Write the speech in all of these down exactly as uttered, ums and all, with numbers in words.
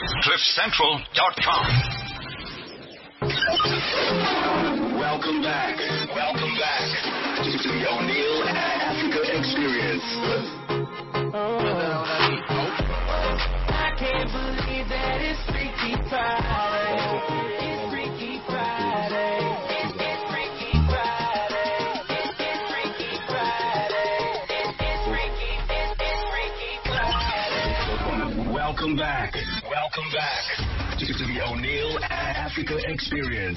cliff central dot com. Welcome back. Welcome back to the O'Neill Africa Experience. I can't believe that it's Freaky Friday. It's Freaky Friday. It's, it's Freaky Friday. It's, it's Freaky Friday. It's, it's Freaky. It's, it's Freaky Friday. Welcome back. Welcome back to the O'Neill Africa Experience.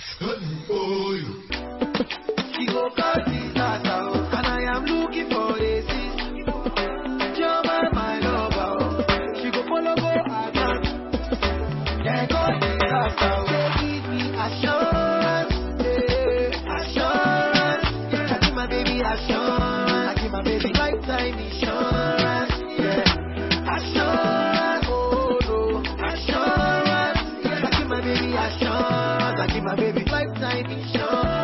She go call this data, and I am looking for this. You're my, my lover. She go follow go again. Yeah, call this data. They give me assurance, yeah, assurance. Yeah, I give my baby assurance. I give my baby lifetime insurance. Yeah, assurance. Oh no, assurance. Yeah, I give my baby assurance. I give my baby lifetime insurance.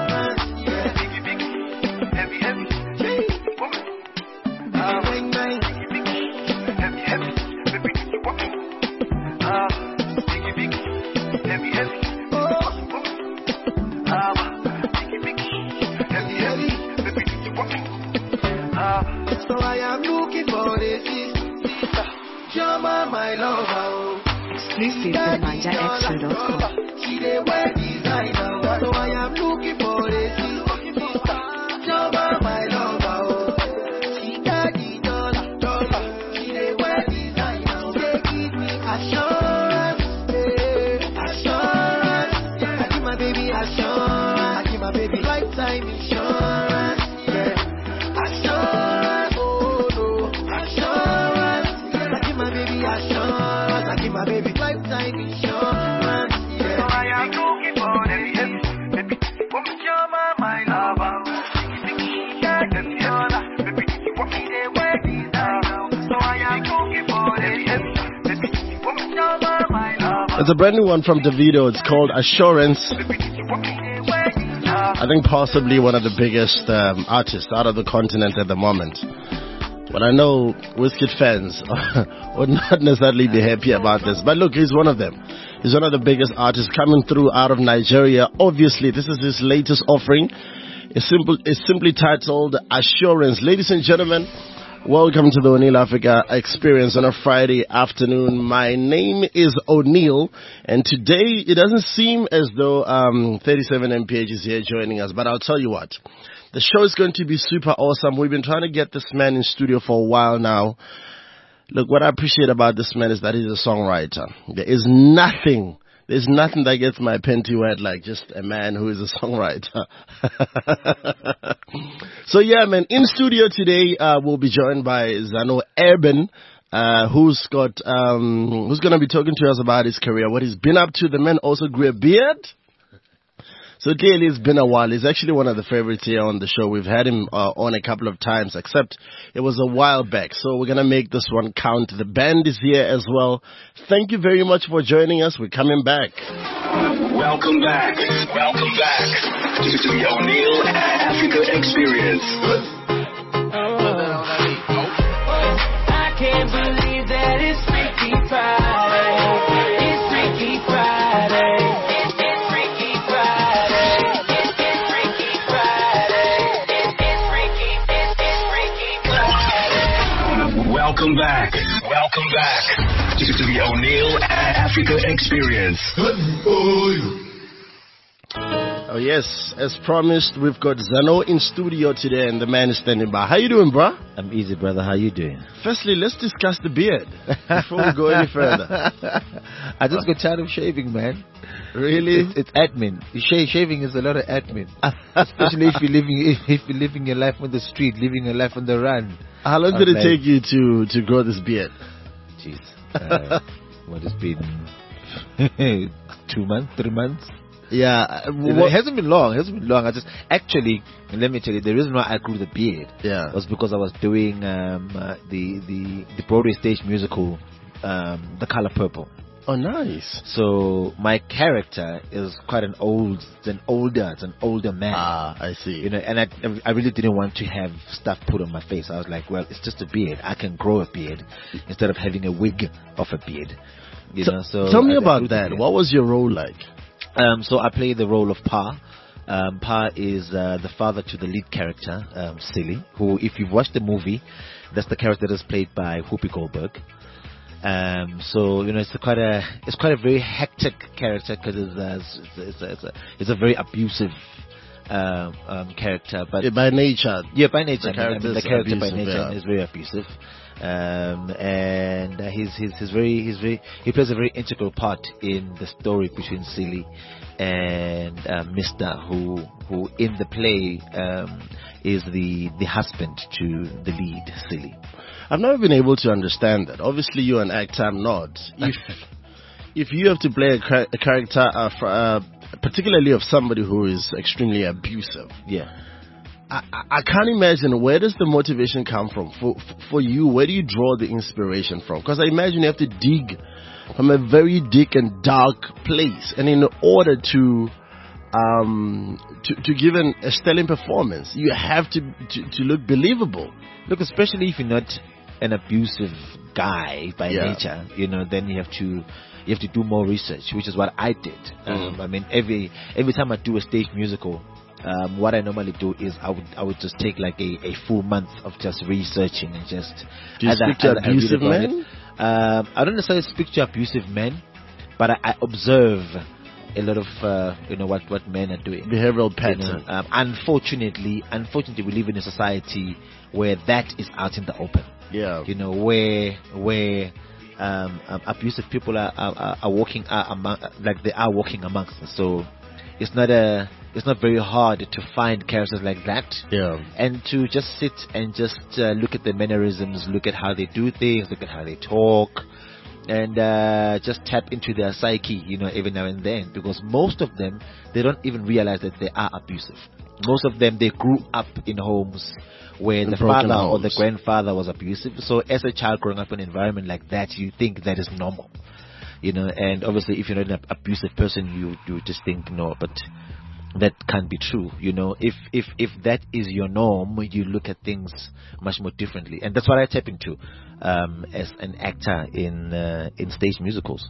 So I am looking for this sister, Jama, my lover. Exclusive to Niger Extra dot com. She dey wear designer, so I am looking for this sister, Jama, my lover. She got the dollar, dollar. She dey wear designer, they give me assurance, yeah, assurance. Yeah, I give my baby assurance, I give my baby lifetime insurance. Yeah, assurance. Oh no, assurance. Yeah, I give my baby assurance, I give my baby lifetime insurance. Yeah, so I am looking for this baby, baby, you're my, my lover. Yeah, baby, baby, you want me to wear designer. So I am looking for this baby, baby, you're my, my lover. It's a brand new one from Davido. It's called Assurance. I think possibly one of the biggest um, artists out of the continent at the moment. But I know Wizkid fans would not necessarily be happy about this. But look, he's one of them. He's one of the biggest artists coming through out of Nigeria. Obviously, this is his latest offering. It's, simple, it's simply titled Assurance. Ladies and gentlemen, welcome to the O'Neill Africa Experience on a Friday afternoon. My name is O'Neill, and today it doesn't seem as though um, thirty-seven M P H is here joining us, but I'll tell you what. The show is going to be super awesome. We've been trying to get this man in studio for a while now. Look, what I appreciate about this man is that he's a songwriter. There is nothing, there's nothing that gets my panty wet like just a man who is a songwriter. So yeah, man, in studio today, uh, we'll be joined by Zano Urban, uh, who's got, um, who's going to be talking to us about his career, what he's been up to. The man also grew a beard. So clearly it's been a while. He's actually one of the favorites here on the show. We've had him uh, on a couple of times, except it was a while back. So we're going to make this one count. The band is here as well. Thank you very much for joining us. We're coming back. Welcome back. Welcome back to the O'Neill Africa Experience. I can't believe that it's Freaky Friday. It's Freaky Friday. It's, it's Freaky Friday. It's, it's Freaky Friday. It's, it's Freaky. It's, it's Freaky Friday. Welcome back. Welcome back to the O'Neill Africa Experience. Oh yes, as promised, we've got Zano in studio today, and the man is standing by. How you doing, bro? I'm easy, brother. How you doing? Firstly, let's discuss the beard before we go any further. I just got tired of shaving, man. Really? It's, it's admin. Sh- shaving is a lot of admin, especially if you're living if, if you're living your life on the street, living your life on the run. How long did it like, take you to to grow this beard? Jeez, uh, what has been two months, three months? Yeah, uh, it hasn't been long. It hasn't been long. I just actually, let me tell you, the reason why I grew the beard yeah. was because I was doing um, uh, the the the Broadway stage musical, um, The Color Purple. Oh, nice. So my character is quite an old, it's an older, it's an older man. Ah, I see. You know, and I, I really didn't want to have stuff put on my face. I was like, well, it's just a beard. I can grow a beard instead of having a wig of a beard. You So- know, so tell me I- I about do that. think- What was your role like? Um, so I play the role of Pa. Um, Pa is uh, the father to the lead character, um, Silly, who, if you've watched the movie, that's the character that is played by Whoopi Goldberg. Um, so you know, it's a quite a it's quite a very hectic character because it's, uh, it's, it's, a, it's, a, it's a very abusive uh, um, character, but Yeah, by nature. yeah, by nature, The I mean, I mean, character the is character by abusive, nature yeah. is very abusive, um, and uh, he's, he's he's very he's very he plays a very integral part in the story between Silly and uh, Mister, who who in the play um, is the the husband to the lead, Silly. I've never been able to understand that. Obviously, you're an actor, I'm not. If if you have to play a, char- a character, uh, fr- uh, particularly of somebody who is extremely abusive, Yeah. I, I I can't imagine where does the motivation come from for for you. Where do you draw the inspiration from? Because I imagine you have to dig from a very deep and dark place, and in order to um to, to give an, a stellar performance, you have to, to to look believable. Look, especially if you're not an abusive guy by Yeah. nature, you know, then you have to you have to do more research, which is what I did. Um, I mean, every every time I do a stage musical, um, what I normally do is I would I would just take like a, a full month of just researching and just. Do you either- speak to either I read abusive about men? it. Um, I don't necessarily speak to abusive men, but I, I observe a lot of uh, you know what what men are doing. Behavioral You know, pattern. um, unfortunately, unfortunately, we live in a society where that is out in the open. Yeah. You know, where where um, um, abusive people are are, are- are walking are among, like they are walking amongst us. So it's not a it's not very hard to find characters like that. Yeah. And to just sit and just uh, look at the mannerisms, look at how they do things, look at how they talk, and uh, just tap into their psyche, you know, every now and then. Because most of them, they don't even realize that they are abusive. Most of them, they grew up in homes where In the broken father or the homes. grandfather was abusive. So as a child growing up in an environment like that, you think that is normal. You know, and obviously if you're not an abusive person, you, you just think, no, but that can't be true. You know, if if if that is your norm, you look at things much more differently, and that's what I tap into um, as an actor in uh, in stage musicals.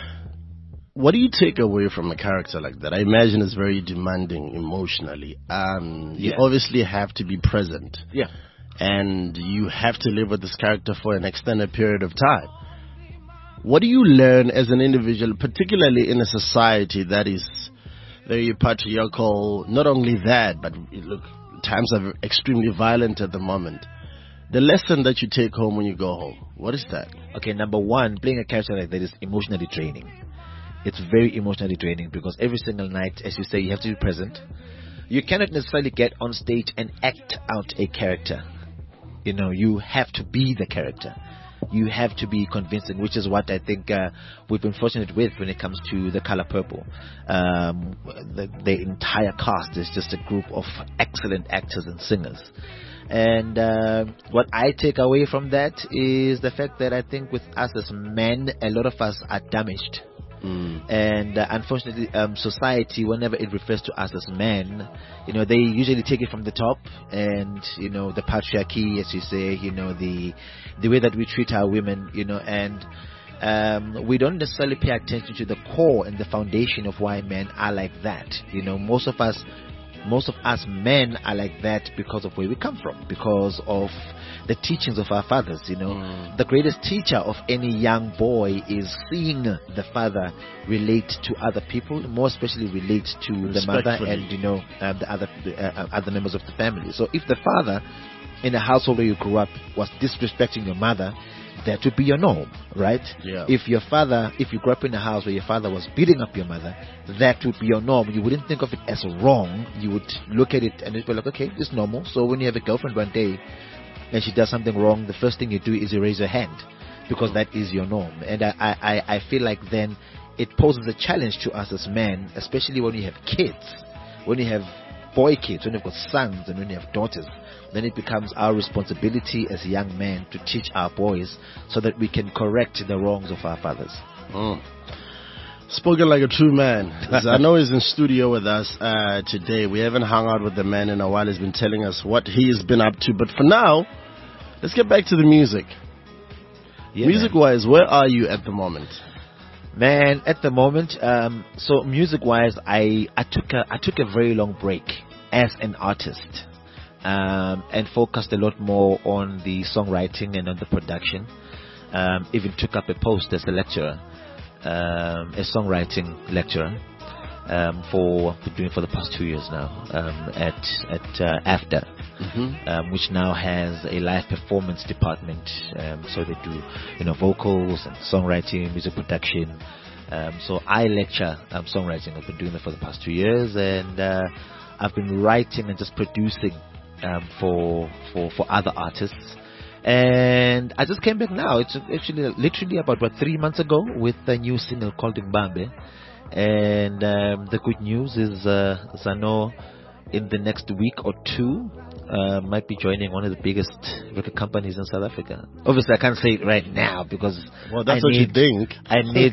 What do you take away from a character like that? I imagine it's very demanding emotionally. Um, You Yeah. obviously have to be present, Yeah, and you have to live with this character for an extended period of time. What do you learn as an individual, particularly in a society that is very patriarchal? Not only that, but look, times are extremely violent at the moment. The lesson that you take home when you go home, what is that? okay. Number one, playing a character like that is emotionally draining. It's very emotionally draining because every single night, as you say, you have to be present. You cannot necessarily get on stage and act out a character. You know, you have to be the character. You have to be convincing, which is what I think uh, we've been fortunate with when it comes to The Color Purple. Um, the, the entire cast is just a group of excellent actors and singers. And uh, what I take away from that is the fact that I think with us as men, a lot of us are damaged. And uh, unfortunately, um, society, whenever it refers to us as men, you know, they usually take it from the top, and you know, the patriarchy, as you say, you know, the the way that we treat our women, you know, and um, we don't necessarily pay attention to the core and the foundation of why men are like that. You know, most of us. Most of us men are like that because of where we come from, because of the teachings of our fathers. You know, Mm. the greatest teacher of any young boy is seeing the father relate to other people, more especially relate to the mother Respectfully. and you know um, the other the, uh, other members of the family. So if the father in the household where you grew up was disrespecting your mother, that would be your norm, right? Yeah. If your father, if you grew up in a house where your father was beating up your mother, that would be your norm. You wouldn't think of it as wrong. You would look at it and it'd be like, okay, it's normal. So when you have a girlfriend one day and she does something wrong, the first thing you do is you raise your hand because that is your norm. And I, I, I feel like then it poses a challenge to us as men, especially when you have kids, when you have boy kids, when you've got sons and when you have daughters. Then it becomes our responsibility as young men to teach our boys so that we can correct the wrongs of our fathers. Mm. Spoken like a true man. I know he's in studio with us uh, today. We haven't hung out with the man in a while. He's been telling us what he's been up to. But for now, let's get back to the music. Yeah, Music-wise, where are you at the moment? Man, at the moment, um, so music-wise, I, I took a I took a very long break as an artist, um, and focused a lot more on the songwriting and on the production. Um, even took up a post as a lecturer, um, a songwriting lecturer, um, for been doing for the past two years now, um, at at uh, AFDA. Mm-hmm. Um, which now has a live performance department. Um, so they do, you know, vocals and songwriting, music production. Um, so I lecture um, songwriting. I've been doing that for the past two years, and uh, I've been writing and just producing um, for for for other artists. And I just came back now. It's actually literally about what three months ago with a new single called Mbambe. And um, the good news is, uh, Zano, in the next week or two, uh, might be joining one of the biggest record companies in South Africa. Obviously, I can't say it right now because well, that's I what need, you think. I need,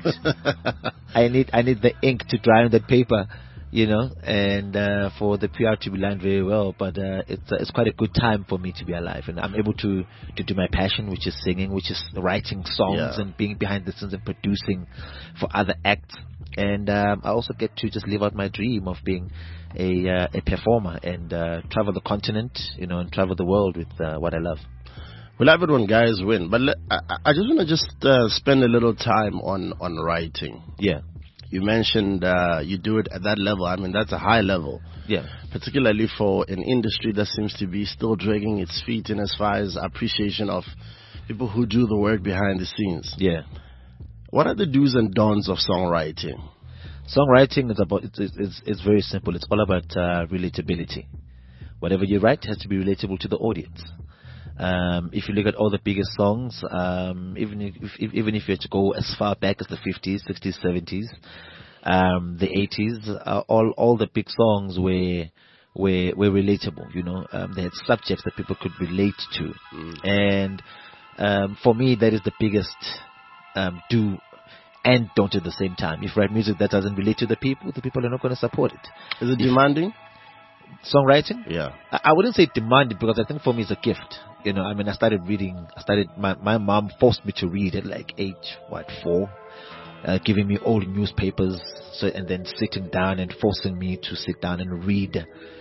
I need, I need the ink to dry on that paper, you know, and uh, for the P R to be lined very well. But uh, it's uh, it's quite a good time for me to be alive, and I'm able to to do my passion, which is singing, which is writing songs Yeah. and being behind the scenes and producing for other acts. And um, I also get to just live out my dream of being a uh, a performer and uh, travel the continent, you know, and travel the world with uh, what I love. We'll have it when guys win. But le- I, I just want to just uh, spend a little time on, on writing. Yeah, You mentioned uh, you do it at that level. I mean, that's a high level. yeah, Particularly for an industry that seems to be still dragging its feet in as far as appreciation of people who do the work behind the scenes. yeah. What are the do's and don'ts of songwriting? Songwriting is about it's it's, it's, it's very simple. It's all about uh, relatability. Whatever you write has to be relatable to the audience. Um, if you look at all the biggest songs, um, even if, if even if you have to go as far back as the fifties, sixties, seventies, um, the eighties, uh, all all the big songs were were were relatable. You know, um, they had subjects that people could relate to, Mm. and um, for me, that is the biggest um, do and don't at the same time. If you write music that doesn't relate to the people, the people are not going to support it. Is it demanding? Songwriting? Yeah. I, I wouldn't say demanded because I think for me it's a gift. You know, I mean, I started reading, I started, my, my mom forced me to read at like age, what, four, uh, giving me old newspapers, so, and then sitting down and forcing me to sit down and read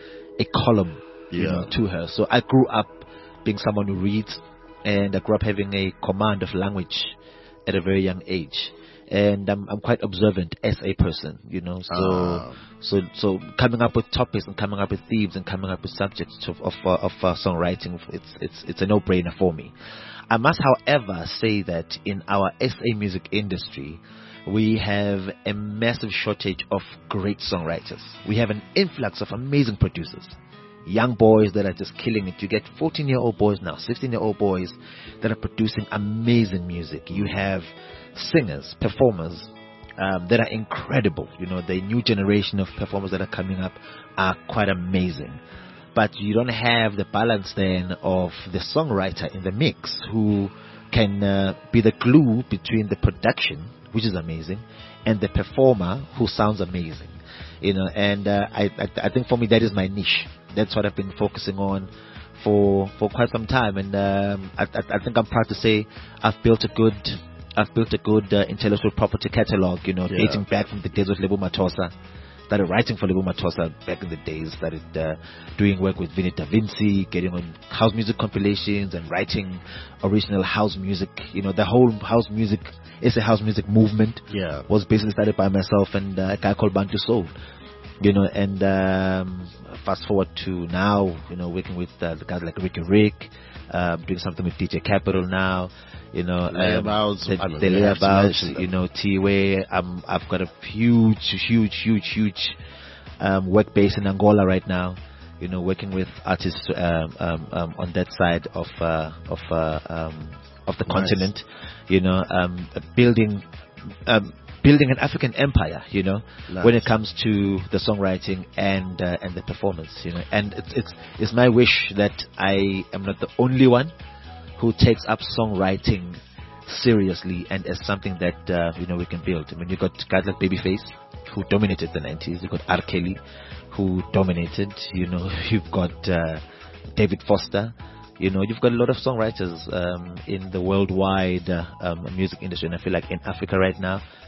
a column, you Yeah. know, to her. So I grew up being someone who reads, and I grew up having a command of language at a very young age. And I'm, I'm quite observant as a person, you know. So, Ah. so, so coming up with topics and coming up with themes and coming up with subjects of of, uh, of uh, songwriting, it's it's it's a no-brainer for me. I must, however, say that in our S A music industry, we have a massive shortage of great songwriters. We have an influx of amazing producers. Young boys that are just killing it. You get fourteen-year-old boys now, sixteen-year-old boys that are producing amazing music. You have singers, performers um, that are incredible. You know, the new generation of performers that are coming up are quite amazing. But you don't have the balance then of the songwriter in the mix who can uh, be the glue between the production, which is amazing, and the performer who sounds amazing. You know, and uh, I, I I think for me that is my niche. That's what I've been focusing on for for quite some time, and um, I, I, I think I'm proud to say I've built a good I've built a good uh, intellectual property catalog. You know, Yeah. dating back from the days of Lebo Matosa. Started writing for Lebo Matosa back in the days. Started uh, doing work with Vinny Da Vinci, getting on house music compilations and writing original house music. You know, the whole house music is a house music movement. Yeah. Was basically started by myself and uh, a guy called Bantu Soul. You know, and um, fast forward to now, you know, working with uh, the guys like Ricky Rick, uh, doing something with D J Capital now, you know, um, Layabouts, the, I mean, the we have to layabouts, mention them. you know, T-Way. Um, I've got a huge, huge, huge, huge um, work base in Angola right now. You know, working with artists um, um, um, on that side of uh, of uh, um, of the Nice. continent. You know, um, building. Um, building an African empire, you know, Nice. when it comes to the songwriting and uh, and the performance, you know, and it's it's it's my wish that I am not the only one who takes up songwriting seriously and as something that uh, you know we can build. I mean, you got guys like Babyface who dominated the nineties. You got R. Kelly who dominated. You know, you've got uh, David Foster. You know, you've got a lot of songwriters um, in the worldwide uh, um, music industry, and I feel like in Africa right now,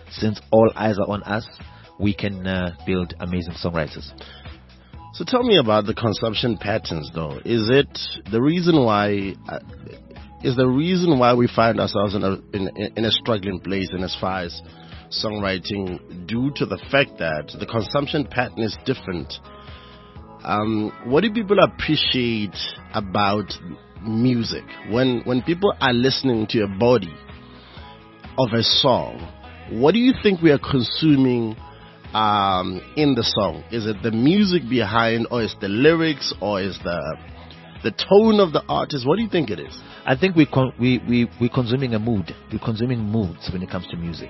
since all eyes are on us, we can uh, build amazing songwriters. So tell me about the consumption patterns, though. Is it the reason why? Uh, is the reason why we find ourselves in a in, in a struggling place, in as far as songwriting, due to the fact that the consumption pattern is different? Um, what do people appreciate about music when when people are listening to a body of a song? What do you think we are consuming um, in the song? Is it the music behind, or is the lyrics, or is the the tone of the artist? What do you think it is? I think we con- we we we're consuming a mood. We're consuming moods when it comes to music.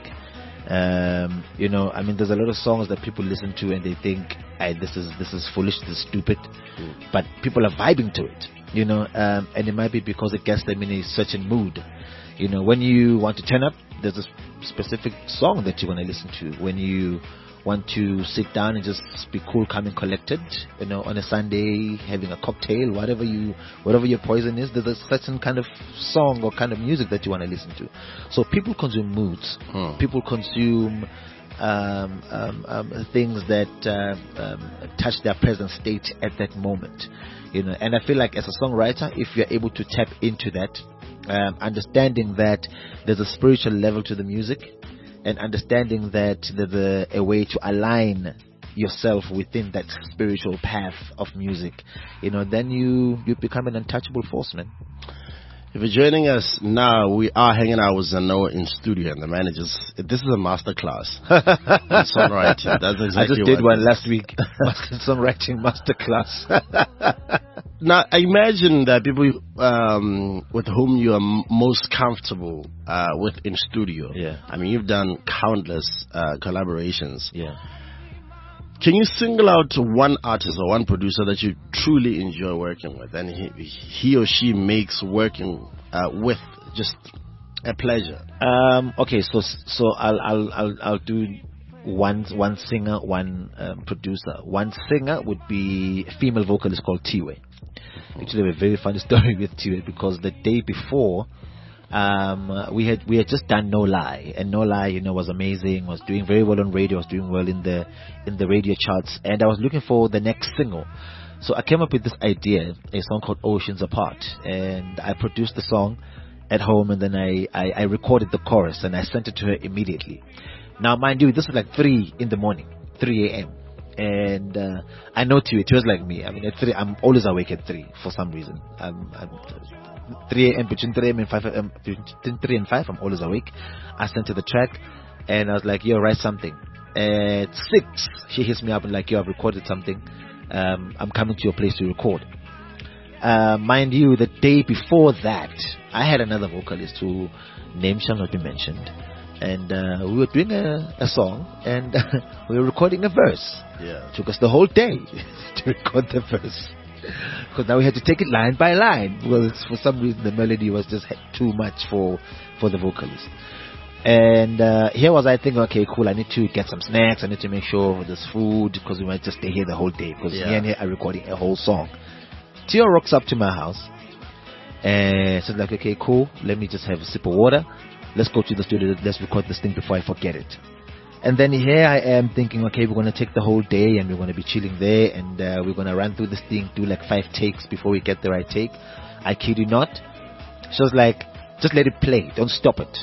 Um, you know, I mean, there's a lot of songs that people listen to and they think, hey, this is this is foolish, this is stupid, mm. but people are vibing to it. You know, um, and it might be because it gets them in a certain mood. You know, when you want to turn up, there's a specific song that you want to listen to. When you want to sit down and just be cool, calm and collected, you know, on a Sunday, having a cocktail, whatever you, whatever your poison is, there's a certain kind of song or kind of music that you want to listen to. So people consume moods. Hmm. People consume um, um, um, things that uh, um, touch their present state at that moment. You know, and I feel like as a songwriter, if you're able to tap into that, um, understanding that there's a spiritual level to the music, and understanding that there's a, a way to align yourself within that spiritual path of music, you know, then you, you become an untouchable force, man. If you're joining us now, we are hanging out with Zanoa in studio, and the managers. This is a master class in songwriting. That's exactly I just did what one last week, songwriting master class. Now, I imagine that people um, with whom you are m- most comfortable uh, with in studio. Yeah. I mean, you've done countless uh, collaborations. Yeah. Can you single out one artist or one producer that you truly enjoy working with, and he, he or she makes working uh, with just a pleasure? Um, okay, so so I'll I'll I'll, I'll do one one singer, one um, producer. One singer would be a female vocalist called Tiwe. Actually, I have a very funny story with Tiwe, because the day before, um, we had we had just done No Lie, and No Lie, you know, was amazing. Was doing very well on radio. Was doing well in the in the radio charts, and I was looking for the next single. So I came up with this idea, a song called Oceans Apart, and I produced the song at home, and then I, I, I recorded the chorus and I sent it to her immediately. Now, mind you, this was like three in the morning, three a.m. And uh, I know too, it was like me. I mean, at three, I'm always awake at three for some reason. I'm, I'm three a.m. between three a.m. and five a.m. between three and five, I'm always awake. I sent her the track, and I was like, "Yo, write something." At six, she hits me up and like, "Yo, I've recorded something. Um, I'm coming to your place to record." Uh, mind you, the day before that, I had another vocalist who name shall not be mentioned. And uh, we were doing a, a song, and we were recording a verse. Yeah. It took us the whole day to record the verse, because now we had to take it line by line, because for some reason the melody was just too much for for the vocalist. And uh, here was I thinking, okay, cool, I need to get some snacks, I need to make sure there's food, because we might just stay here the whole day, because yeah. here and here I'm recording a whole song. Tio rocks up to my house and says like, okay, cool, let me just have a sip of water. Let's go to the studio, let's record this thing before I forget it. And then here I am thinking, okay, we're going to take the whole day and we're going to be chilling there, and uh, we're going to run through this thing, do like five takes before we get the right take. I kid you not. She was like, just let it play, don't stop it.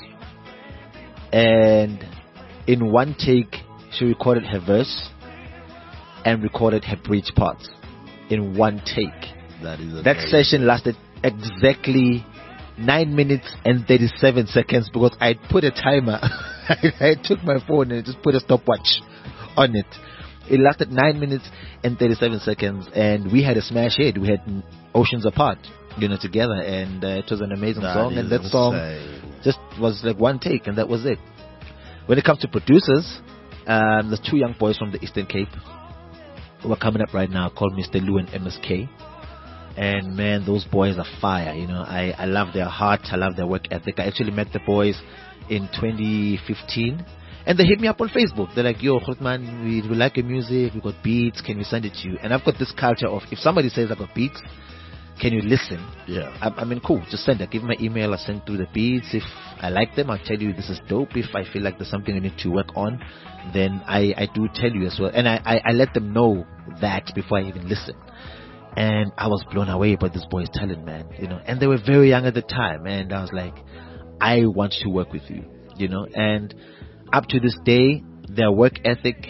And in one take, she recorded her verse and recorded her bridge parts in one take. That is that session lasted exactly nine minutes and thirty-seven seconds, because I put a timer. I, I took my phone and just put a stopwatch on it. It lasted nine minutes and thirty-seven seconds, and we had a smash hit. We had Oceans Apart, you know, together, and uh, it was an amazing that song. And that insane. song just was like one take, and that was it. When it comes to producers, um, there's two young boys from the Eastern Cape who are coming up right now, called Mister Lou and M S K. And man, those boys are fire. You know, I, I love their heart. I love their work ethic. I actually met the boys in twenty fifteen, and they hit me up on Facebook. They're like, "Yo, Grootman, we, we like your music. We got beats. Can we send it to you?" And I've got this culture of, if somebody says I got beats, can you listen? Yeah. I, I mean, cool. Just send it. Give me my email. I send through the beats. If I like them, I'll tell you this is dope. If I feel like there's something I need to work on, then I, I do tell you as well. And I, I, I let them know that before I even listen. And I was blown away by this boy's talent, man. You know, and they were very young at the time. And I was like, I want to work with you, you know. And up to this day, their work ethic,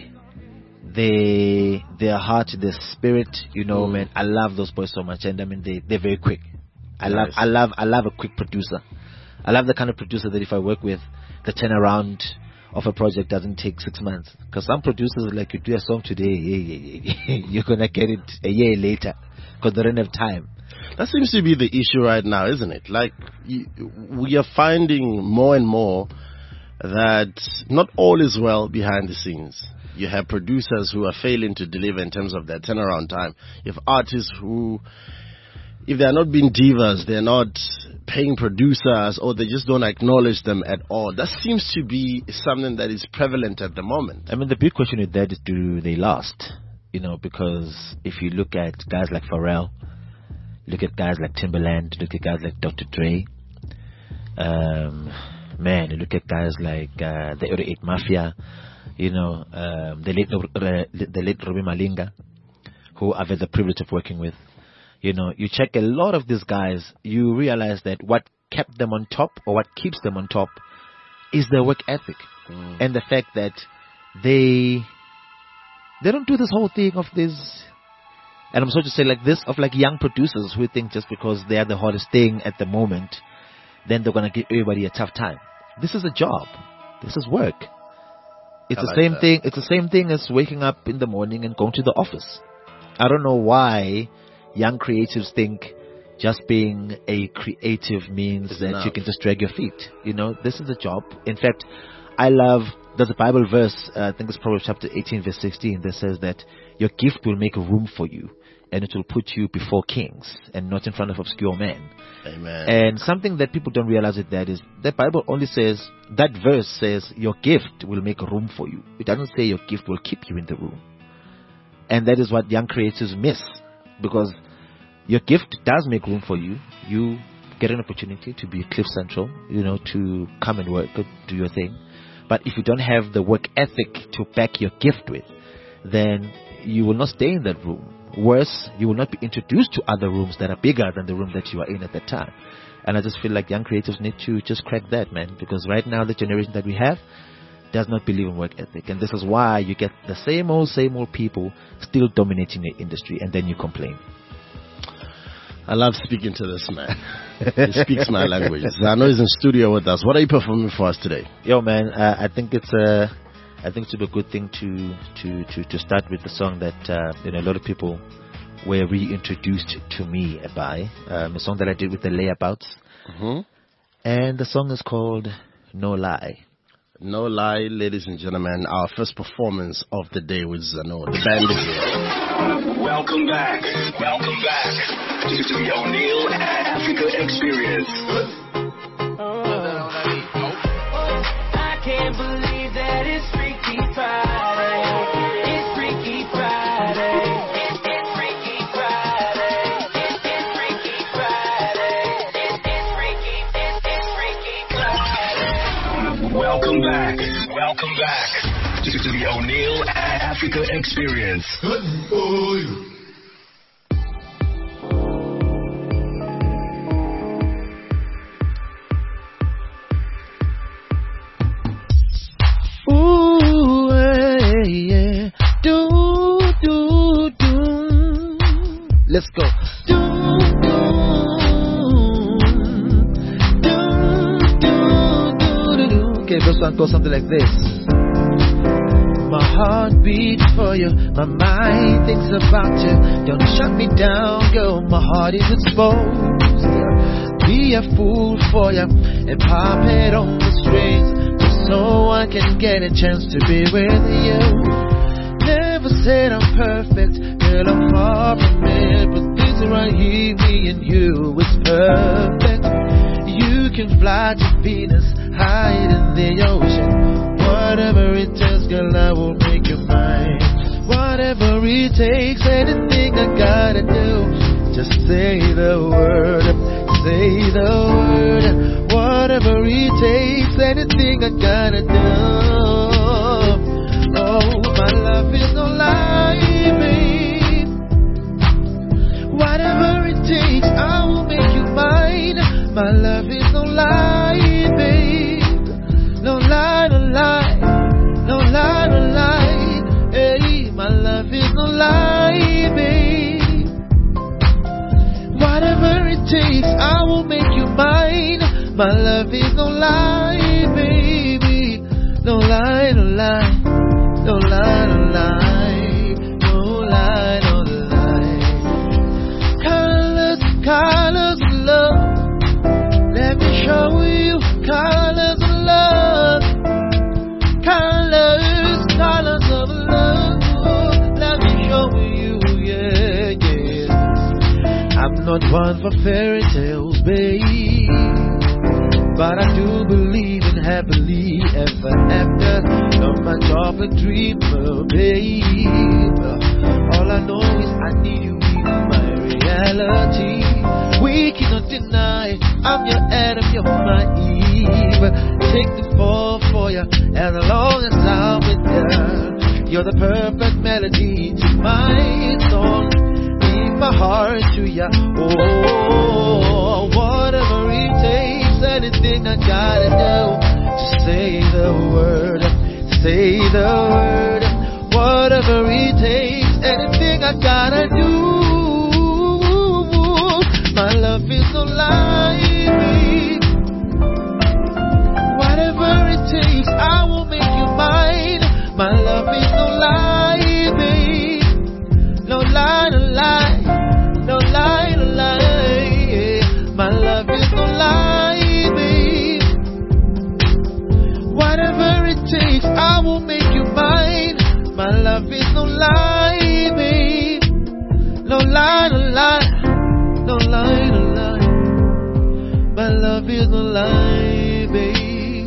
they, their heart, their spirit, you know, Mm. man, I love those boys so much. And I mean, they, they're very quick. I love, Nice. I love, I love a quick producer. I love the kind of producer that if I work with, the turnaround of a project doesn't take six months. Because some producers, like, you do a song today, yeah, yeah, yeah, you're gonna get it a year later because they don't have time. That seems to be the issue right now, isn't it? Like, you, we are finding more and more that not all is well behind the scenes. You have producers who are failing to deliver in terms of their turnaround time. You have artists who, if they're not being divas, they're not paying producers, or they just don't acknowledge them at all. That seems to be something that is prevalent at the moment. I mean, the big question with that is, do they last? You know, because if you look at guys like Pharrell, look at guys like Timbaland, look at guys like Doctor Dre, um, man, you look at guys like uh, the eighty-eight Mafia, you know, um, the late uh, the late Ruby Malinga, who I've had the privilege of working with. You know, you check a lot of these guys, you realize that what kept them on top, or what keeps them on top, is their work ethic. Mm. And the fact that they they don't do this whole thing of this, and I'm sorry to say like this, of like young producers who think just because they are the hottest thing at the moment, then they're going to give everybody a tough time. This is a job. This is work. It's I the like same that. thing. It's the same thing as waking up in the morning and going to the office. I don't know why young creatives think just being a creative means It's that enough. you can just drag your feet. You know, this is a job. In fact, I love, there's a Bible verse, uh, I think it's Proverbs chapter eighteen verse sixteen, that says that your gift will make room for you, and it will put you before kings and not in front of obscure men. Amen. And something that people don't realize with that is the Bible only says, that verse says your gift will make room for you. It doesn't say your gift will keep you in the room. And that is what young creators miss, because your gift does make room for you. You get an opportunity to be Cliff Central, you know, to come and work, go do your thing. But if you don't have the work ethic to back your gift with, then you will not stay in that room. Worse, you will not be introduced to other rooms that are bigger than the room that you are in at that time. And I just feel like young creatives need to just crack that, man, because right now the generation that we have does not believe in work ethic. And this is why you get the same old, same old people still dominating the industry, and then you complain. I love speaking to this man. He speaks my language. I know he's in studio with us. What are you performing for us today? Yo, man, uh, I think it's a, I think it's a good thing to to to, to start with the song that uh, you know a lot of people were reintroduced to me by, um, a song that I did with the Layabouts, Mm-hmm. and the song is called No Lie. No lie, ladies and gentlemen, our first performance of the day with Zano. The band is here. Welcome back. Welcome back to the O'Neill Africa Experience. I can't believe that it's Freaky Friday. It's Freaky Friday. It's, it's Freaky Friday. It's, it's Freaky Friday. It's, it's Freaky. It's, it's Freaky Friday. Welcome back. Welcome back to the O'Neill Africa Experience. Ooh, yeah, yeah. Do, do, do. Let's go. Do, do, do, do, do, do, do. Okay, first one goes something like this. My heart beats for you, my mind thinks about you. Don't shut me down, girl, my heart is exposed. Be a fool for you and pop it on the strings, just so I can get a chance to be with you. Never said I'm perfect, girl, I'm far from it, but this right here, me and you, is perfect. You can fly to Venus, hide in the ocean. Whatever it takes, girl, I will make you mine. Whatever it takes, anything I gotta do Just say the word, say the word. Whatever it takes, anything I gotta do. Oh, my love is no lie, babe. Whatever it takes, I will make you mine. My love is no lie, babe. No lie, no lie, no lie, no lie. Hey, my love is no lie, babe. Whatever it takes, I will make you mine. My love is no lie, baby. No lie, no lie, no lie, no lie, no lie, no lie. Colors, colors of love. Let me show you colors of love. Colors, colors of love. Let me show you, yeah, yeah. I'm not one for fairy tales, babe, but I do believe in happily ever after. You're my chocolate dreamer, babe. All I know is I need you in my reality. We cannot deny I'm your Adam, you're my Eve. Take the fall for you as long as I'm with you. You're the perfect melody to my song. Give my heart to you. Oh, whatever it takes, anything I gotta do. Just say the word, say the word. Whatever it takes, anything I gotta do. My love is no lie, babe. Whatever it takes, I will make you mine. My love is no lie, babe. No lie, no lie, no lie, no lie. My love is no lie, babe. Whatever it takes, I will make you mine. My love is no lie, babe. No lie, no lie, no lie, no lie. My love is no lie, babe.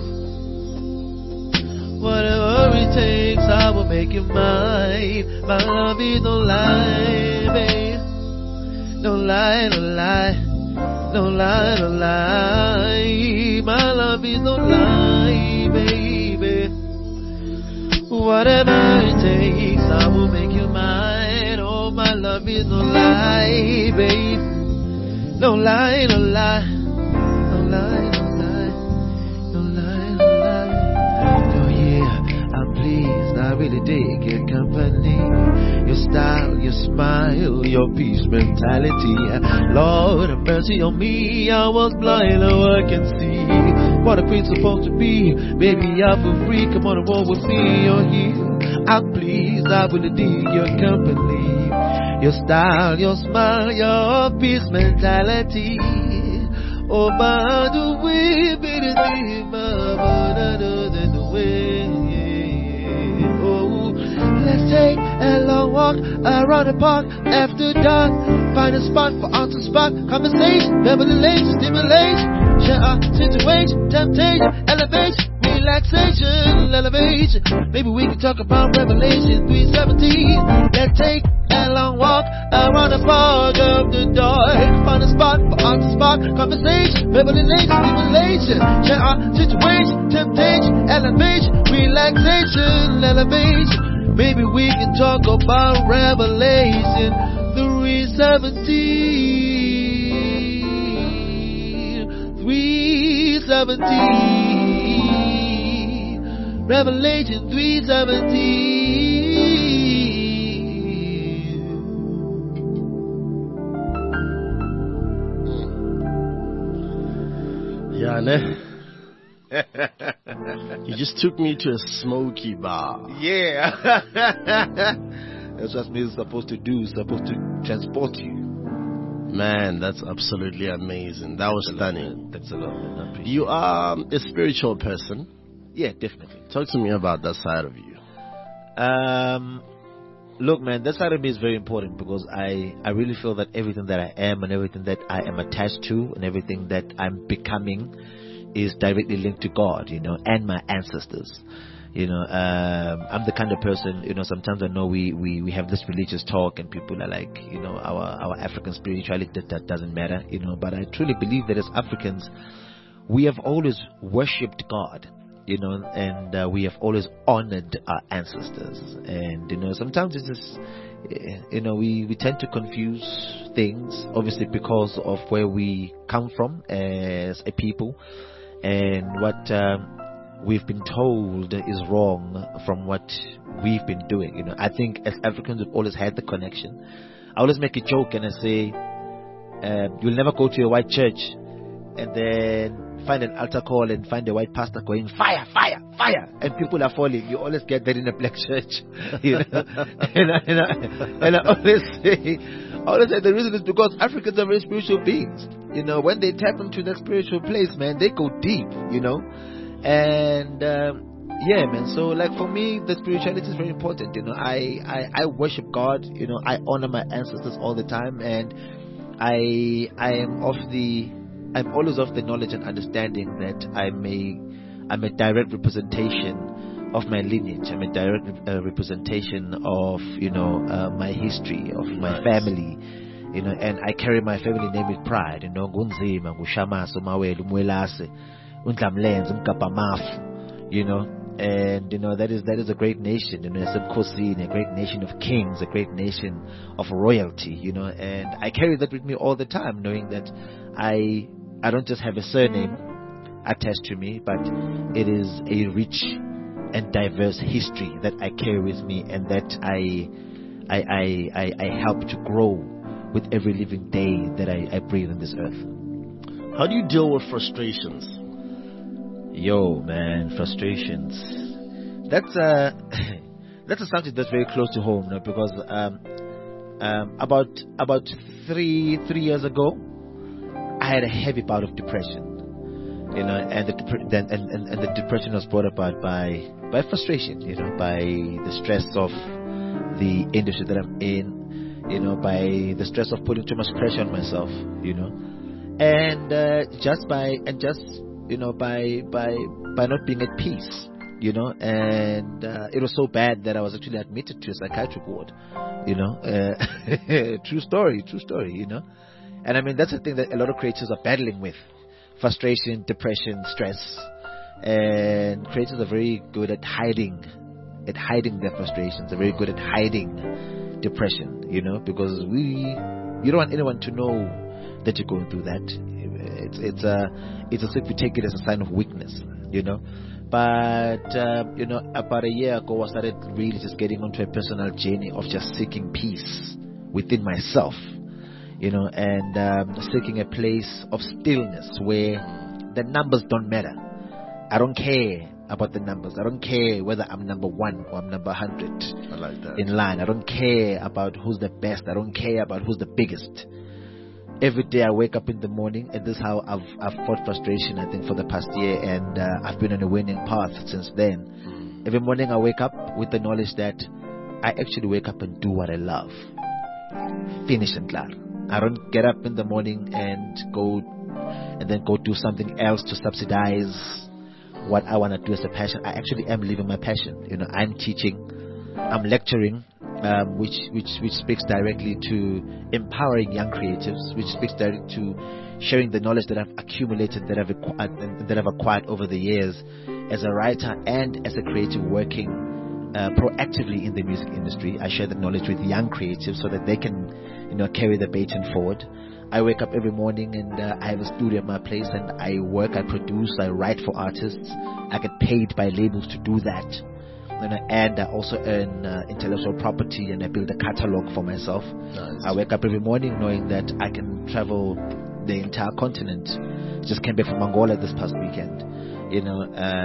Whatever it takes, I will make you mine. My love is no lie, babe. No lie, no lie, no lie, no lie. My love is no lie, baby. Whatever it takes, I will make you mine. Oh, my love is no lie, babe. No lie, no lie, no lie, no lie, no lie, no lie. Oh yeah, I'm pleased, I really dig your company. Your style, your smile, your peace mentality. Lord have mercy on me, I was blind, now I can see what a queen's supposed to be. Baby, I feel free, come on and walk with me, you're here. I'm pleased, I really dig your company. Your style, your smile, your peace mentality. Oh, by the way, baby, the way. Oh, let's take a long walk around the park after dark. Find a spot for on the spot conversation, Beverly Lakes, stimulation, share our situation, temptation, elevation, relaxation, elevation. Maybe we can talk about Revelation three seventeen. Let's take a long walk around the park of the dark. Find a spot for on the spot conversation, Beverly Lakes, stimulation, share our situation, temptation, elevation, relaxation, elevation. Maybe we can talk about Revelation three seventeen. three seventeen. Revelation three seventeen. Yeah, ne? You just took me to a smoky bar. Yeah. That's what music's supposed to do, supposed to transport you. Man, that's absolutely amazing. That was stunning. That's a lot, man. I appreciate You are a spiritual person. it. Yeah, definitely. Talk to me about that side of you. Um, look, man, that side of me is very important because I, I really feel that everything that I am and everything that I am attached to and everything that I'm becoming is directly linked to God, you know, and my ancestors. You know, um, I'm the kind of person, you know, sometimes I know we, we, we have this religious talk and people are like, you know, our, our African spirituality, that, that doesn't matter, you know, but I truly believe that as Africans, we have always worshipped God, you know, and uh, we have always honored our ancestors. And, you know, sometimes it's just, eh, you know, we, we tend to confuse things, obviously because of where we come from as a people and what, um, we've been told is wrong from what we've been doing. You know, I think as Africans we've always had the connection. I always make a joke and I say, um, you'll never go to a white church and then find an altar call and find a white pastor going fire, fire, fire, and people are falling. You always get that in a black church. You know, and, I, and, I, and I always say, I always say the reason is because Africans are very spiritual beings. You know, when they tap into that spiritual place, man, they go deep. You know. And um, yeah, man. So like for me, the spirituality is very important. You know, I, I I worship God. You know, I honor my ancestors all the time, and I I am of the I'm always of the knowledge and understanding that I'm a I'm a direct representation of my lineage. I'm a direct uh, representation of you know uh, my history, of my family. You know, and I carry my family name with pride. You know, Ngunzima, Ngushamaso, Mawelu, Mwelase. You know, and you know that is that is a great nation, you know, it's a great nation of kings, a great nation of royalty, you know, and I carry that with me all the time, knowing that I I don't just have a surname attached to me, but it is a rich and diverse history that I carry with me, and that I I I, I, I help to grow with every living day that I, I breathe on this earth. How do you deal with frustrations? Yo, man, frustrations. That's a that's a subject that's very close to home, you know, because um, um, about about three three years ago, I had a heavy bout of depression, you know, and the dep- and, and and the depression was brought about by by frustration, you know, by the stress of the industry that I'm in, you know, by the stress of putting too much pressure on myself, you know, and uh, just by and just. you know, by by by not being at peace, you know, and uh, it was so bad that I was actually admitted to a psychiatric ward, you know, uh, true story, true story, you know, and I mean that's the thing that a lot of creators are battling with: frustration, depression, stress, and creators are very good at hiding, at hiding their frustrations. They're very good at hiding depression, you know, because we, you don't want anyone to know that you're going through that. It's it's a it's as if we take it as a sign of weakness, you know. But uh, you know, about a year ago, I started really just getting onto a personal journey of just seeking peace within myself, you know, and um, seeking a place of stillness where the numbers don't matter. I don't care about the numbers. I don't care whether I'm number one or I'm number hundred I like that. in line. I don't care about who's the best. I don't care about who's the biggest. Every day I wake up in the morning, and this is how I've I've fought frustration, I think, for the past year, and uh, I've been on a winning path since then. Every morning I wake up with the knowledge that I actually wake up and do what I love. Finish and clear. I don't get up in the morning and go and then go do something else to subsidize what I want to do as a passion. I actually am living my passion. You know, I'm teaching, I'm lecturing. Um, which which which speaks directly to empowering young creatives, which speaks directly to sharing the knowledge that I've accumulated, that I've acquired, that I've acquired over the years as a writer and as a creative working uh, proactively in the music industry. I share the knowledge with young creatives so that they can, you know, carry the baton forward. I wake up every morning and uh, I have a studio at my place, and I work, I produce, I write for artists. I get paid by labels to do that. And I also earn uh, intellectual property, and I build a catalog for myself. Nice. I wake up every morning knowing that I can travel the entire continent. Just came back from Angola this past weekend, you know,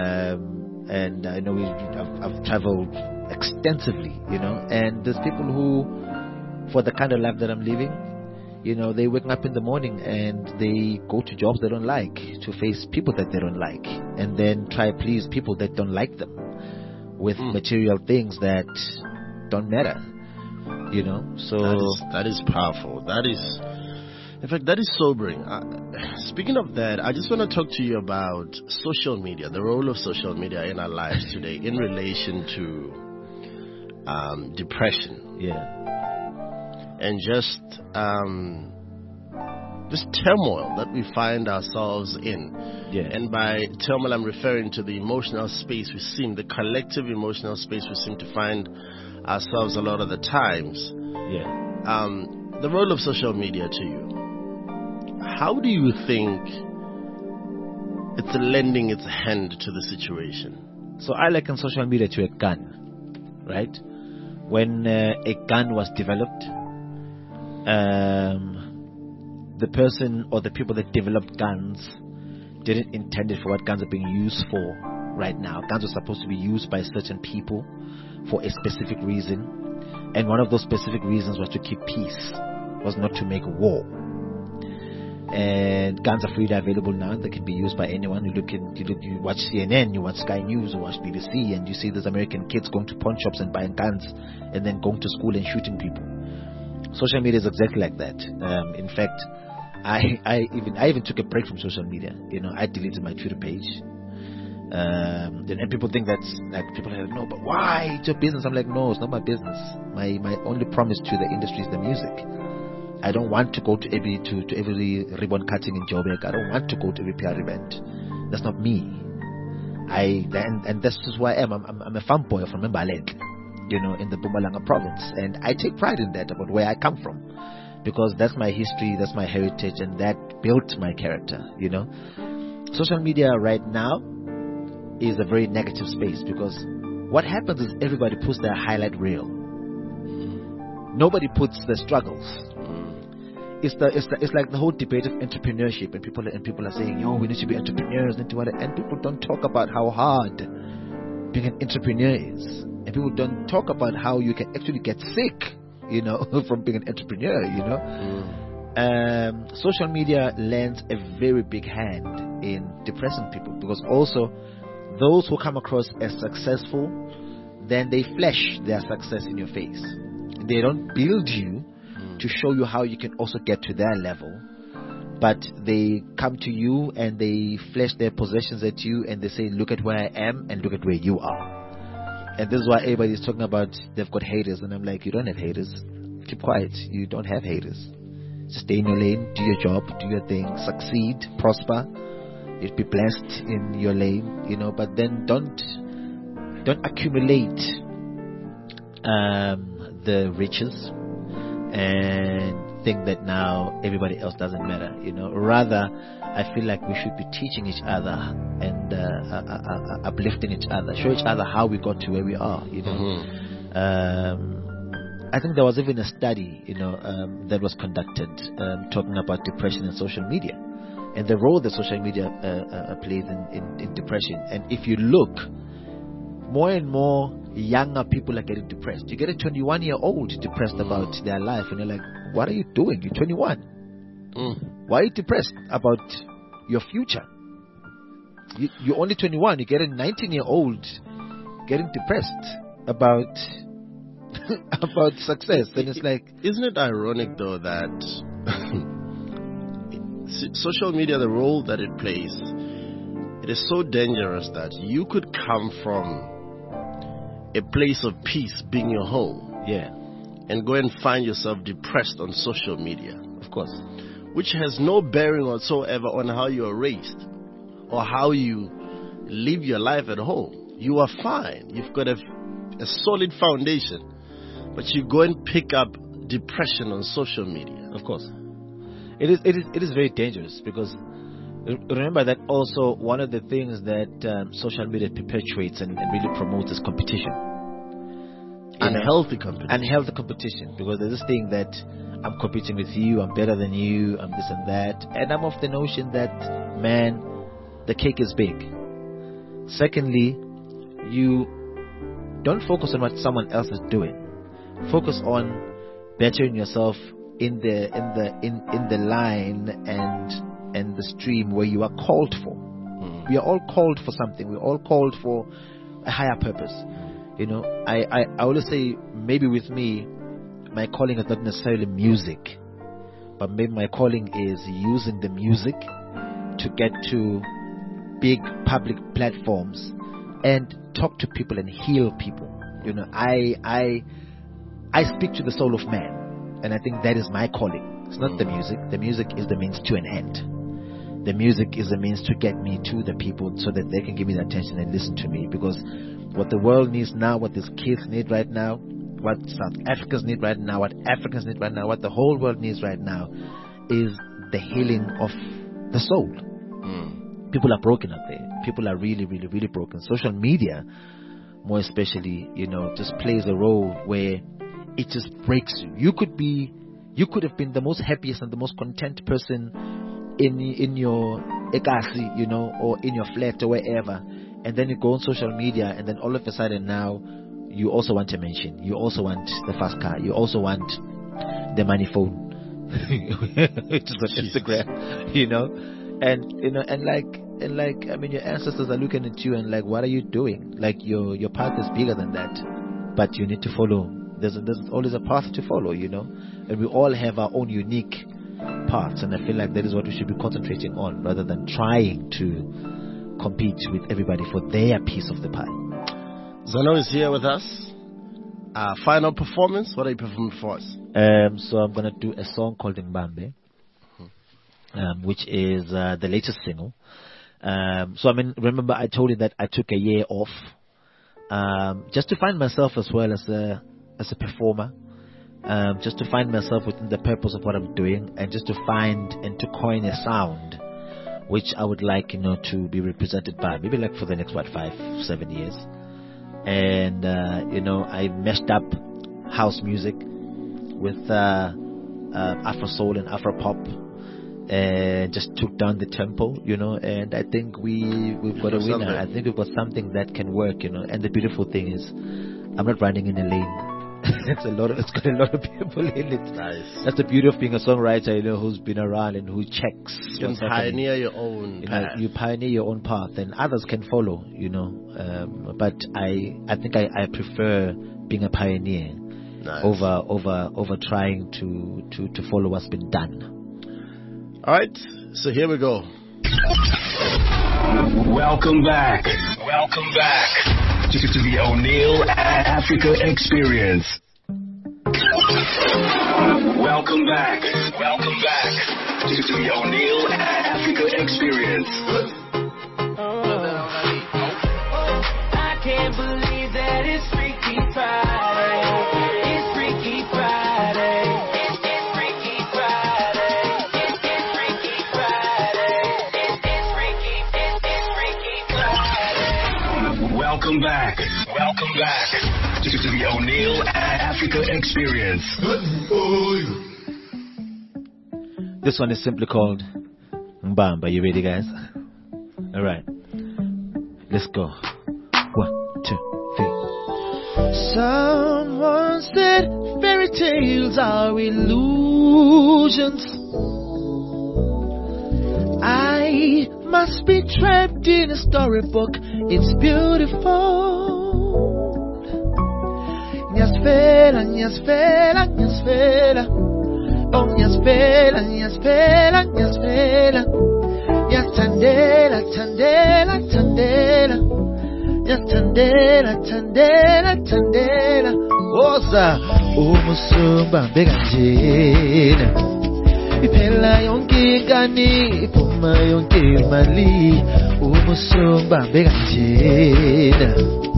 um, and I know we, I've, I've traveled extensively, you know, and there's people who, for the kind of life that I'm living, you know, they wake up in the morning and they go to jobs they don't like, to face people that they don't like, and then try to please people that don't like them with mm. material things that don't matter, you know. So that is, that is powerful. That is In fact, that is sobering. Uh, speaking of that, I just want to talk to you about social media, the role of social media in our lives today in relation to um, depression. Yeah. And just um, this turmoil that we find ourselves in. Yeah. And by turmoil, I'm referring to the emotional space we seem, the collective emotional space we seem to find ourselves a lot of the times. Yeah. Um, the role of social media to you. How do you think it's lending its hand to the situation? So I liken social media to a gun, right? When uh, a gun was developed, um, the person or the people that developed guns didn't intend it for what guns are being used for right now. Guns are supposed to be used by certain people for a specific reason, and one of those specific reasons was to keep peace, was not to make war. And guns are freely available now. They can be used by anyone. You look in, you, look, you watch C N N, you watch Sky News, you watch B B C, and you see these American kids going to pawn shops and buying guns, and then going to school and shooting people. Social media is exactly like that. Um, in fact, I, I even I even took a break from social media. You know, I deleted my Twitter page. Um, and, and people think that's like people are like, no, but why? It's your business. I'm like, no, it's not my business. My my only promise to the industry is the music. I don't want to go to every to, to every ribbon cutting in Joburg. I don't want to go to every P R event. That's not me. I and, and this is who I am. I'm, I'm, I'm a farm boy from Mbalenhle, you know, in the Mpumalanga province, and I take pride in that about where I come from, because that's my history, that's my heritage, and that built my character. You know, social media right now is a very negative space, because what happens is everybody puts their highlight reel. Nobody puts the struggles. It's the it's the it's like the whole debate of entrepreneurship, and people and people are saying, yo, we need to be entrepreneurs, and what, and people don't talk about how hard being an entrepreneur is, and people don't talk about how you can actually get sick, you know, from being an entrepreneur, you know. Mm. Um, social media lends a very big hand in depressing people, because also those who come across as successful, then they flash their success in your face. They don't build you to show you how you can also get to their level, but they come to you and they flash their possessions at you, and they say, look at where I am and look at where you are. And this is why everybody's talking about they've got haters, and I'm like, you don't have haters. Keep quiet. You don't have haters. Just stay in your lane, do your job, do your thing, succeed, prosper, you'll be blessed in your lane, you know, but then don't don't accumulate um, the riches and think that now everybody else doesn't matter, you know. Rather, I feel like we should be teaching each other and uh, uh, uh, uh, uplifting each other, show each other how we got to where we are, you know. Mm-hmm. Um, I think there was even a study, you know, um, that was conducted um, talking about depression and social media, and the role that social media uh, uh, plays in, in, in depression. And if you look, more and more younger people are getting depressed. You get a twenty-one year old depressed mm. about their life, and you're like, what are you doing? You're twenty-one. Mm. Why are you depressed about your future? You, you're only twenty-one. You get a nineteen year old getting depressed about about success, and it's like, isn't it ironic though that social media, the role that it plays, it is so dangerous that you could come from a place of peace being your home, yeah, and go and find yourself depressed on social media, of course, which has no bearing whatsoever on how you are raised or how you live your life at home. You are fine. You've got a, a solid foundation, but you go and pick up depression on social media. Of course, it is it is it is very dangerous, because remember that also one of the things that um, social media perpetuates and, and really promotes is competition. Unhealthy competition. Unhealthy competition, because there's this thing that I'm competing with you, I'm better than you, I'm this and that. And I'm of the notion that, man, the cake is big. Secondly, you don't focus on what someone else is doing. Focus on bettering yourself in the in the in, in the line and and the stream where you are called for. Mm. We are all called for something. We're all called for a higher purpose. You know, I, I, I always say, maybe with me, my calling is not necessarily music, but maybe my calling is using the music to get to big public platforms and talk to people and heal people. You know, I I I speak to the soul of man, and I think that is my calling. It's not the music. The music is the means to an end. The music is the means to get me to the people so that they can give me the attention and listen to me. Because what the world needs now, what these kids need right now, what South Africans need right now, what Africans need right now, what the whole world needs right now is the healing of the soul. Mm. People are broken out there. People are really, really, really broken. Social media, more especially, you know, just plays a role where it just breaks you. You could be, you could have been the most happiest and the most content person in in your ekasi, you know, or in your flat or wherever, and then you go on social media, and then all of a sudden now you also want a mention, you also want the fast car, you also want the money phone, which is on Instagram, you know, and you know, and like and like I mean, your ancestors are looking at you and like, what are you doing? Like your your path is bigger than that, but you need to follow. There's a, there's always a path to follow, you know, and we all have our own unique parts, and I feel like that is what we should be concentrating on rather than trying to compete with everybody for their piece of the pie. Zano is here with us. Uh, final performance. What are you performing for us? Um, so I'm gonna do a song called Mbambe, um, which is uh, the latest single. Um, so I mean, remember I told you that I took a year off um, just to find myself as well as a as a performer. Um, just to find myself within the purpose of what I'm doing, and just to find and to coin a sound which I would like, you know, to be represented by, maybe like for the next what five, seven years. And uh, you know, I meshed up house music with uh, uh, Afro soul and Afro pop, and just took down the tempo, you know. And I think we we've got a winner. Something. I think we've got something that can work, you know. And the beautiful thing is, I'm not running in a lane. It's a lot of, it's got a lot of people in it. Nice. That's the beauty of being a songwriter, you know, who's been around and who checks. You can pioneer your own you path. Know, you pioneer your own path, and others can follow, you know. Um, but I, I think I, I prefer being a pioneer nice. over, over, over trying to, to, to follow what's been done. All right, so here we go. Welcome back. Welcome back. To, to the O'Neill Africa Experience. Welcome back. Welcome back to, to the O'Neill Africa Experience. I can't believe that it's Freaky Friday. It's Freaky Friday. It's, it's Freaky Friday. It's, it's Freaky Friday. It's, it's Freaky. It's, it's Freaky Friday. Welcome back. Welcome back to, to the O'Neill Africa Experience. This one is simply called Mbamba. You ready, guys? All right. Let's go. One, two, three. Someone said fairy tales are illusions. I must be trapped in a storybook. It's beautiful. Nyasfela, nyasfela, nyasfela. Oh, nyasfela, nyasfela, nyasfela. Nyastandela, tandela, tandela. Nyastandela, tandela, tandela. Oza, umusumba beganjena. Iphela yonke ingane, iphuma yonke imali. Umusumba beganjena.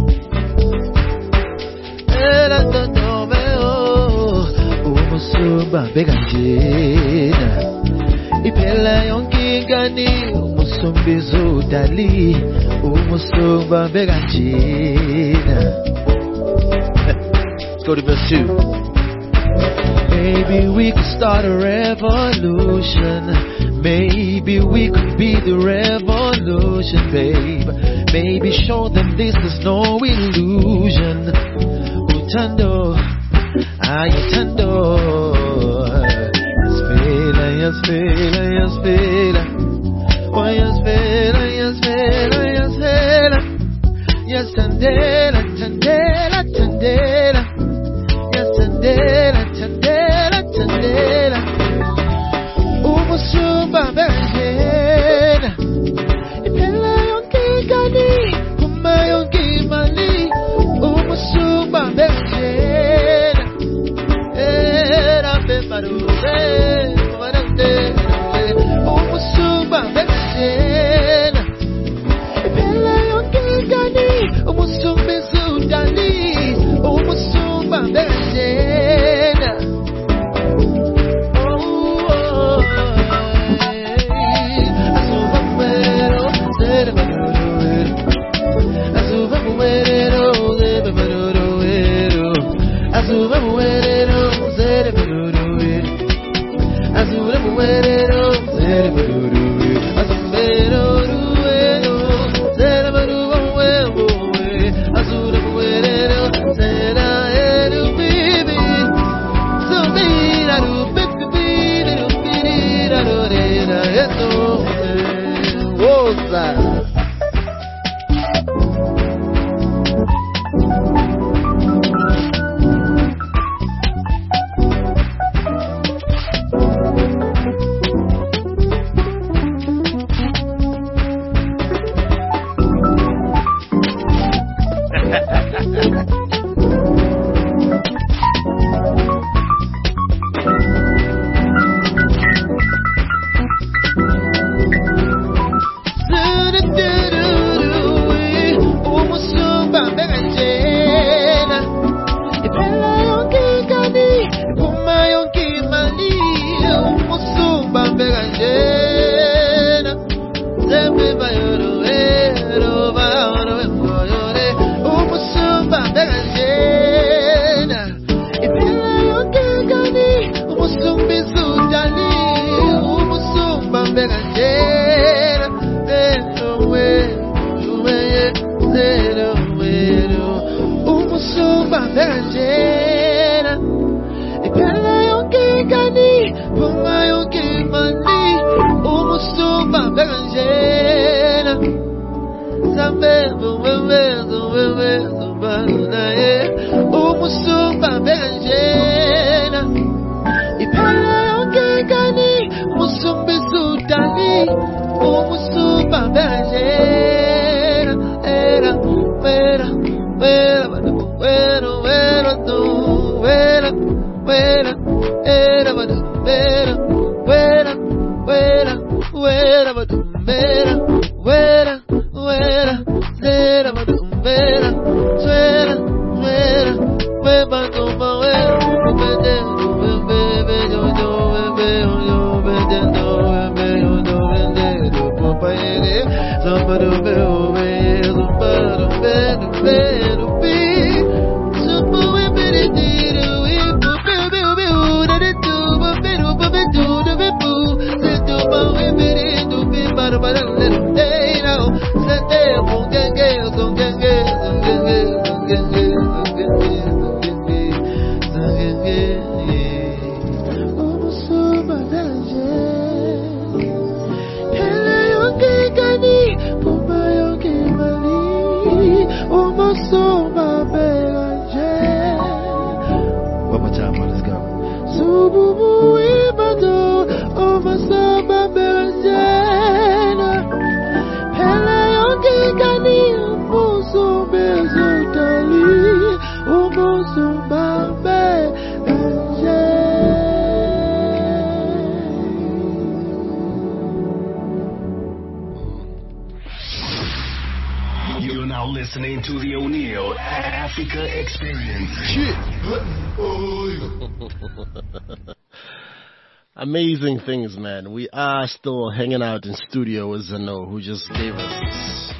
Ela tondome oh, umusumba beganjena. Iphela yonke ingane, umusumbizo dali. Umusumba beganjena. Let's go to verse two. Maybe we could start a revolution. Maybe we could be the revolution, babe. Maybe show them this is no illusion. Utando, ayutando. Yaspela, yaspela, yaspela. Oh, yaspela, yaspela, yaspela. Yastandela, tandela, tandela. Yastandela, tandela, tandela. You're now listening to the O'Neill Africa Experience. Amazing things, man. We are still hanging out in studio with Zano, who just gave us...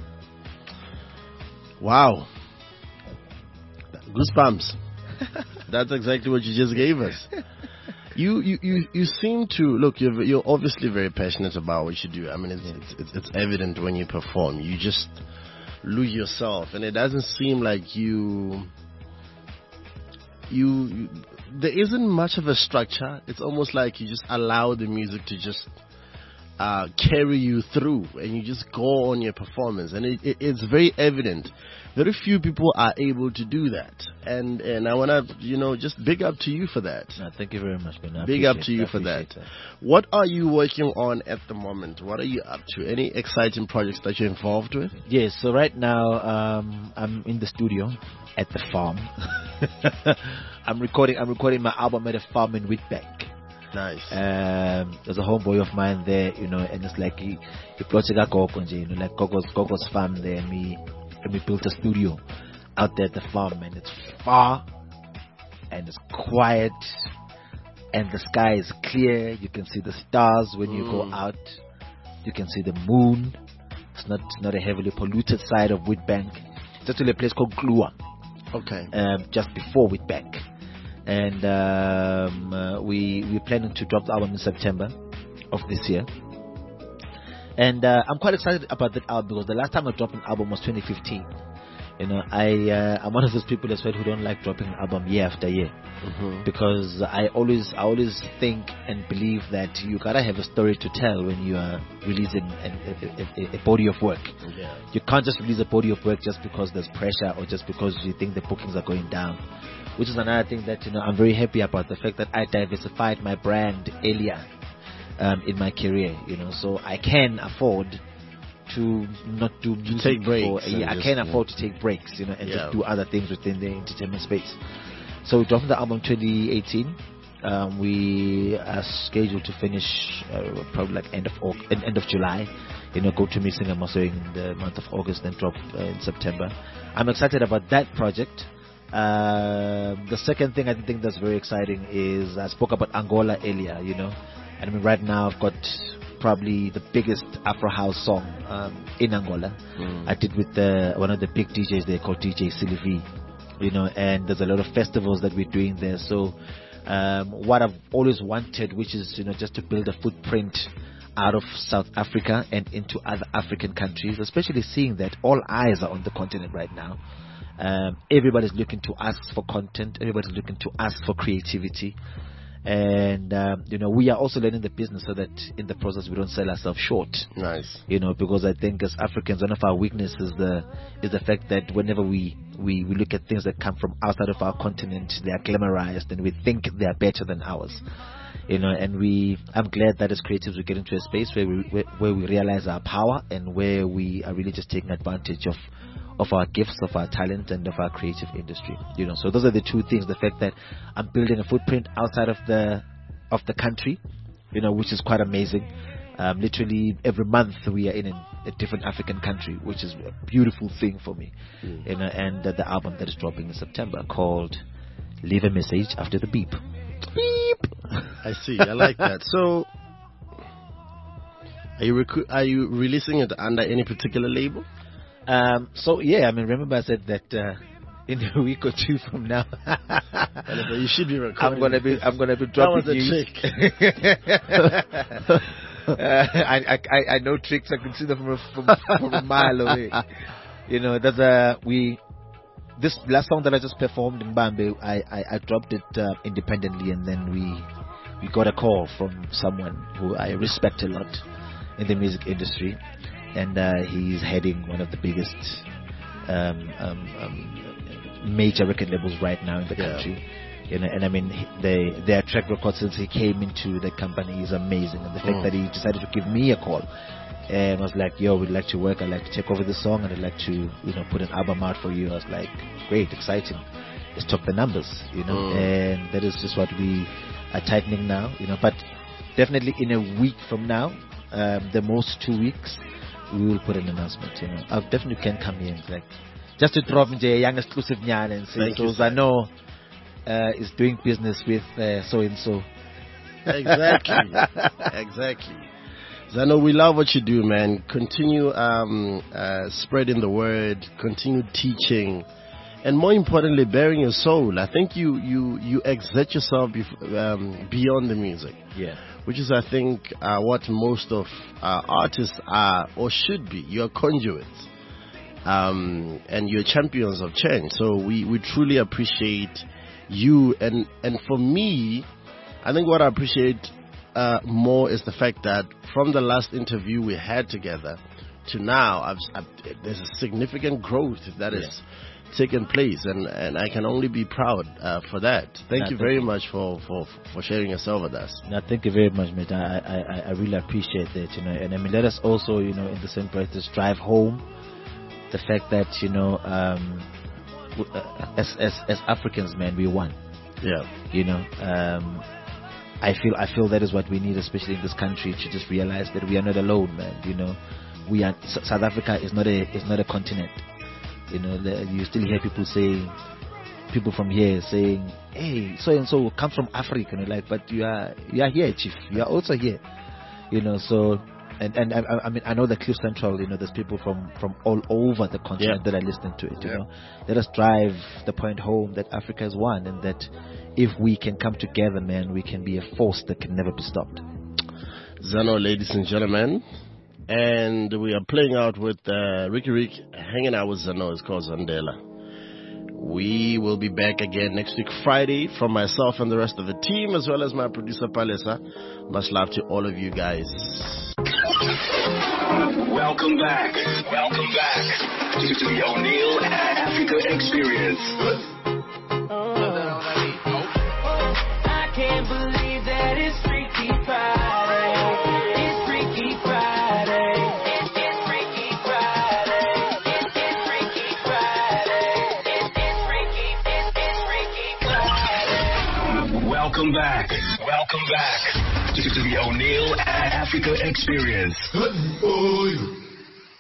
Wow. Goosebumps. That's exactly what you just gave us. You, you, you, you seem to look. You're, you're obviously very passionate about what you do. I mean, it's, it's it's it's evident when you perform. You just lose yourself, and it doesn't seem like you. You, you there isn't much of a structure. It's almost like you just allow the music to just uh, carry you through, and you just go on your performance, and it, it, it's very evident. Very few people are able to do that, and and I want to, you know, just big up to you for that. No, thank you very much, man. I Big up to you I for that. that. What are you working on at the moment? What are you up to? Any exciting projects that you're involved with? Yes, so right now um, I'm in the studio at the farm. I'm recording. I'm recording my album at a farm in Witbank. Nice. Um, there's a homeboy of mine there, you know, and it's like he, he plotted a Gogo, you know, like Gogo's Gogo's farm there, and we and we built a studio out there at the farm, and it's far and it's quiet and the sky is clear. You can see the stars when you go Mm. out. You can see the moon. It's not it's not a heavily polluted side of Witbank. It's actually a place called Glua. Okay. um, just before Whitbank, and um, uh, we we're planning to drop the album in September of this year. And uh, I'm quite excited about that album because the last time I dropped an album was twenty fifteen. You know, I uh, I'm one of those people as well who don't like dropping an album year after year, Mm-hmm. because I always I always think and believe that you gotta have a story to tell when you are releasing an, a, a, a body of work. Yeah. You can't just release a body of work just because there's pressure or just because you think the bookings are going down, which is another thing that, you know, I'm very happy about, the fact that I diversified my brand earlier um, in my career, you know, so I can afford to not do music take breaks for, and yeah, I just, can yeah. afford to take breaks, you know, and Yeah. just do other things within the entertainment space. So we dropped the album twenty eighteen. Um, we are scheduled to finish uh, probably like end of August, end of July. You know, go to mixing and mastering in the month of August, then drop uh, in September. I'm excited about that project. Uh, the second thing I think that's very exciting is I spoke about Angola earlier. You know, and I mean right now I've got probably the biggest Afro house song um, in Angola. Mm. I did with the, one of the big D Js there called D J Sylvie. You know, and there's a lot of festivals that we're doing there. So, um, what I've always wanted, which is, you know, just to build a footprint out of South Africa and into other African countries, especially seeing that all eyes are on the continent right now. Um, everybody's looking to us for content. Everybody's looking to us for creativity. And, um, you know, we are also learning the business so that in the process we don't sell ourselves short. Nice. You know, because I think as Africans, one of our weaknesses is the is the fact that whenever we, we, we look at things that come from outside of our continent, they are glamorized and we think they are better than ours. You know, and we, I'm glad that as creatives we get into a space where we where, where we realize our power and where we are really just taking advantage of of our gifts, of our talent, and of our creative industry. You know, so those are the two things: the fact that I'm building a footprint outside of the of the country, you know, which is quite amazing. Um, literally every month we are in an, a different African country, which is a beautiful thing for me. Mm. You know, and uh, the album that is dropping in September called "Leave a Message After the Beep." Beep. I see. I like that. So, are you recu- are you releasing it under any particular label? Um, so yeah, I mean, remember I said that uh, in a week or two from now, You should be recording. I'm gonna be I'm gonna be That dropping was a you. trick. uh, I, I I know tricks. I can see them from a, from, from a mile away. You know, there's a we. This last song that I just performed in Bambi, I, I, I dropped it uh, independently, and then we we got a call from someone who I respect a lot in the music industry, and uh, he's heading one of the biggest um, um, um, major record labels right now in the Yeah. country. You know, and I mean, he- they, their track record since he came into the company is amazing, and the fact Mm. that he decided to give me a call and was like, yo, we'd like to work, I'd like to take over the song, and I'd like to, you know, put an album out for you. I was like, great, exciting. Let's talk the numbers, you know, Mm. and that is just what we are tightening now, you know, but definitely in a week from now, um, the most two weeks, we will put an announcement, you know. I definitely can come here and like, just to drop into a young exclusive nyan and say, Thank you, so I know uh, is doing business with uh, so and so. Exactly. Exactly. Zano, we love what you do, man. Continue um, uh, spreading the word, continue teaching, and more importantly, bearing your soul. I think you you you exert yourself bef- um, beyond the music, Yeah. which is, I think, uh, what most of uh, artists are or should be. You're conduits, um, and you're champions of change. So we, we truly appreciate you. And and for me, I think what I appreciate uh, more is the fact that from the last interview we had together to now, I've, I've, there's a significant growth that is taken place, and, and I can only be proud uh, for that. Thank Nah, you thank very you. much for, for, for sharing yourself with us. No, thank you very much, mate. I, I, I I really appreciate that, you know. And I mean, let us also, you know, in the same breath, just drive home the fact that, you know, um, w- uh, as as as Africans, man, we won. Yeah. You know, um, I feel I feel that is what we need, especially in this country, to just realize that we are not alone, man. You know, we are S- South Africa is not a is not a continent. You know, the, you still hear people saying, people from here saying, "Hey, so and so come from Africa," you know, like, but you are you are here, chief. You are also here. You know, so And and I, I mean, I know that Cliff Central, you know, there's people from, from all over the continent Yeah. that are listening to it, you Yeah. know. Let us drive the point home that Africa is one, and that if we can come together, man, we can be a force that can never be stopped. Zano, ladies and gentlemen. And we are playing out with uh, Ricky Rick, hanging out with Zano. It's called Zandela. We will be back again next week, Friday, from myself and the rest of the team, as well as my producer, Palesa. Much love to all of you guys. Welcome back. Welcome back to, to the O'Neill Africa Experience. I can't believe that it's Freaky Friday. It's Freaky Friday. It's, it's Freaky Friday. It's, it's Freaky Friday. It's, it's Freaky. It's, it's Freaky Friday. Welcome back. Welcome back to, to the O'Neill Africa Experience.